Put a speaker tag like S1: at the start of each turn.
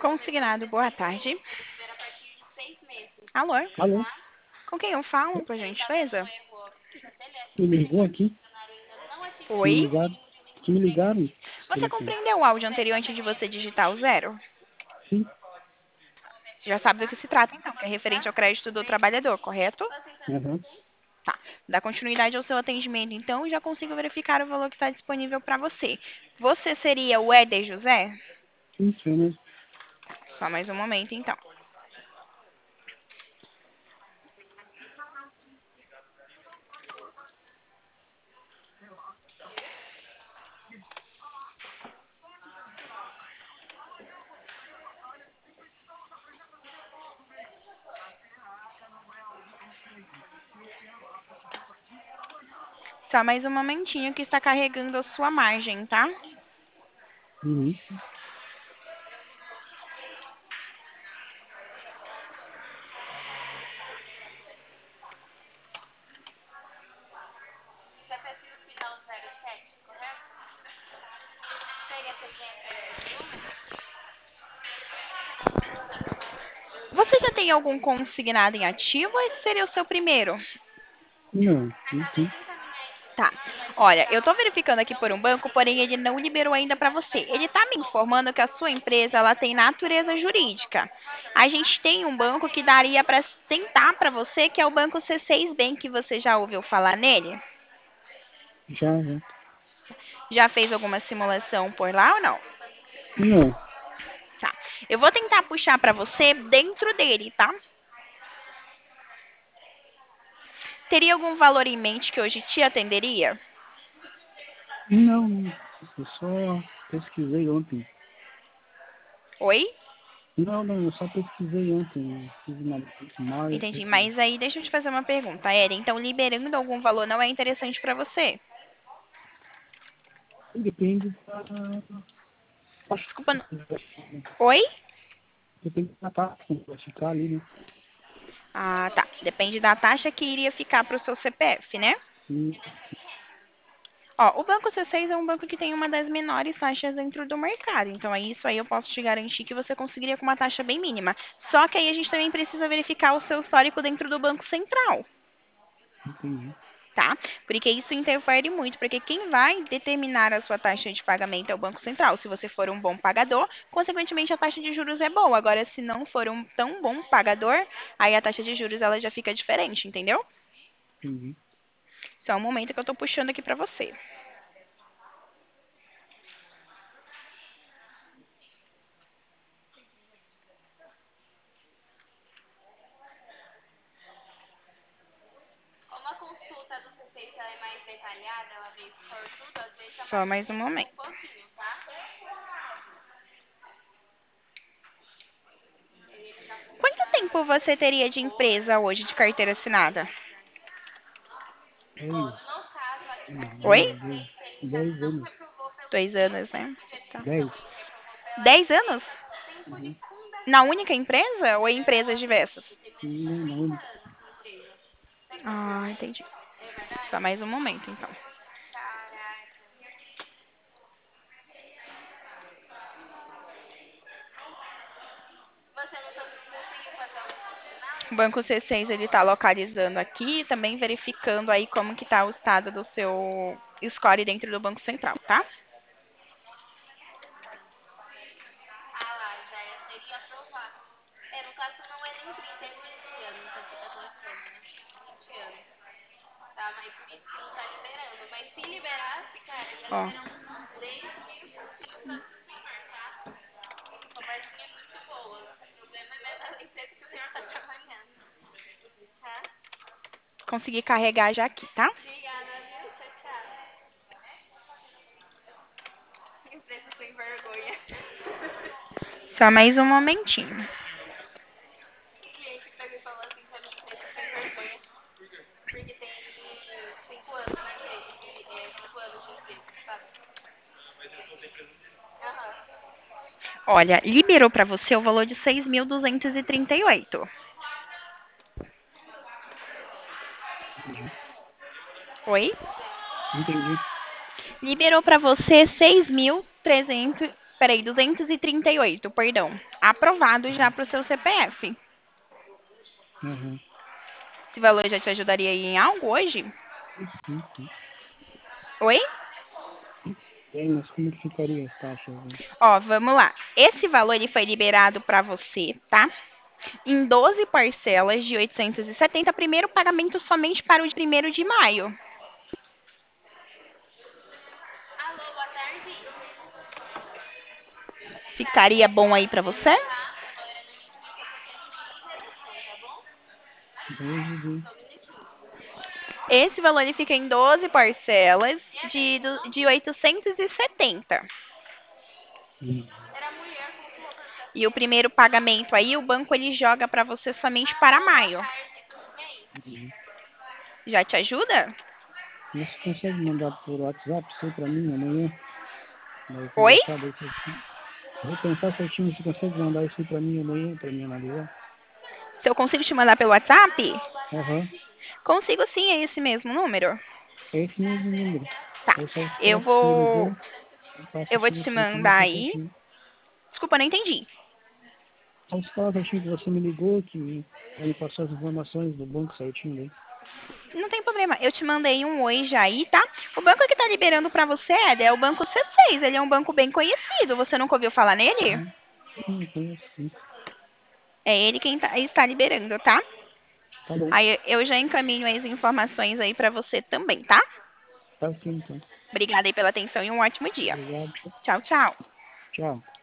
S1: Consignado, boa tarde. Alô?
S2: Alô?
S1: Com quem eu falo, por gentileza?
S2: Me ligou aqui? Que me
S1: Oi?
S2: ligaram? Que me ligaram?
S1: Você
S2: Telefone.
S1: compreendeu o áudio anterior antes de você digitar o zero?
S2: Sim.
S1: Já sabe do que se trata, então, que é referente ao crédito do trabalhador, correto?
S2: Aham.
S1: Tá. Dá continuidade ao seu atendimento, então, e já consigo verificar o valor que está disponível para você. Você seria o Éder José?
S2: Sim, sim, mesmo.
S1: Só mais um momento, então. Só mais um momentinho que está carregando a sua margem, tá?
S2: Uhum.
S1: Você já tem algum consignado em ativo ou esse seria o seu primeiro?
S2: Não, não tem.
S1: Tá. Olha, eu tô verificando aqui por um banco, porém ele não liberou ainda para você. Ele tá me informando que a sua empresa ela tem natureza jurídica. A gente tem um banco que daria para tentar para você, que é o Banco C6 Bank, você já ouviu falar nele?
S2: Já, já.
S1: Já fez alguma simulação por lá ou não?
S2: Não.
S1: Tá. Eu vou tentar puxar para você dentro dele, tá? Teria algum valor em mente que hoje te atenderia?
S2: Não, não. Eu só pesquisei ontem.
S1: Oi?
S2: Não, não, eu só pesquisei ontem. Fiz uma
S1: Entendi.
S2: benchmark.
S1: Mas aí deixa eu te fazer uma pergunta, Eren. Então, liberando algum valor não é interessante para você?
S2: Depende da.
S1: Desculpa. Oi?
S2: Depende da taxa que vai ficar ali, né?
S1: Ah, tá. Depende da taxa que iria ficar para o seu CPF, né?
S2: E,
S1: Ó, o Banco C6 é um banco que tem uma das menores taxas dentro do mercado. Então, é isso aí eu posso te garantir que você conseguiria com uma taxa bem mínima. Só que aí a gente também precisa verificar o seu histórico dentro do Banco Central,
S2: entendi.
S1: tá? Porque isso interfere muito, porque quem vai determinar a sua taxa de pagamento é o Banco Central. Se você for um bom pagador, consequentemente a taxa de juros é boa. Agora, se não for um tão bom pagador, aí a taxa de juros ela já fica diferente, entendeu?
S2: Entendi.
S1: Só um momento que eu tô puxando aqui pra você. Só mais um momento. Quanto tempo você teria de empresa hoje de carteira assinada?
S2: 10,
S1: Oi?
S2: 10 anos.
S1: 2 anos, né? Tá.
S2: 10.
S1: 10 anos?
S2: Uhum.
S1: Na única empresa ou em empresas diversas?
S2: Não, na única.
S1: Ah, entendi. Só mais um momento, então. O Banco C6 ele está localizando aqui, também verificando aí como que está o estado do seu score dentro do Banco Central, tá? Ó, consegui carregar já aqui, tá? Só mais um momentinho. Olha, liberou para você o valor de 6.238.
S2: Entendi.
S1: Oi?
S2: Entendi.
S1: Liberou para você 6.300. Peraí, 238, perdão. Aprovado já para o seu CPF.
S2: Aham.
S1: Esse valor já te ajudaria aí em algo hoje?
S2: Sim, sim.
S1: Oi?
S2: Mas como que ficaria as taxas, né?
S1: Ó, vamos lá. Esse valor ele foi liberado para você, tá? Em 12 parcelas de 870, primeiro pagamento somente para o de 1º de maio. Ficaria bom aí para você?
S2: 12
S1: Esse valor ele fica em 12 parcelas de 870.
S2: de...
S1: E o primeiro pagamento aí, o banco ele joga para você somente para maio.
S2: de-
S1: Já te ajuda?
S2: Mas você consegue mandar por WhatsApp isso aí pra mim amanhã? Daí eu
S1: Oi?
S2: conversar daí certinho. Eu vou pensar certinho, você consegue mandar isso aí pra mim amanhã, pra mim analisar?
S1: Se eu consigo te mandar pelo WhatsApp?
S2: Aham.
S1: Consigo sim, é esse mesmo número.
S2: É esse mesmo número.
S1: Tá.
S2: Aí só você
S1: Eu
S2: falar que você me
S1: vou
S2: ligou, eu passo
S1: eu vou
S2: aqui
S1: te
S2: você
S1: mandar
S2: informação
S1: aí.
S2: certinho.
S1: Desculpa, não entendi.
S2: Só você falar certinho que você me ligou, que vai me passar as informações do banco certinho daí.
S1: Não tem problema. Eu te mandei um oi já aí, tá? O banco que tá liberando pra você, Ed, é o banco C6. Ele é um banco bem conhecido. Você nunca ouviu falar nele?
S2: Sim, conheço sim.
S1: É ele quem está liberando, tá?
S2: Tá bom.
S1: Aí eu já encaminho as informações aí pra você também, tá?
S2: Tá ok então.
S1: Obrigada aí pela atenção e um ótimo dia.
S2: Obrigado.
S1: Tchau, tchau.
S2: Tchau.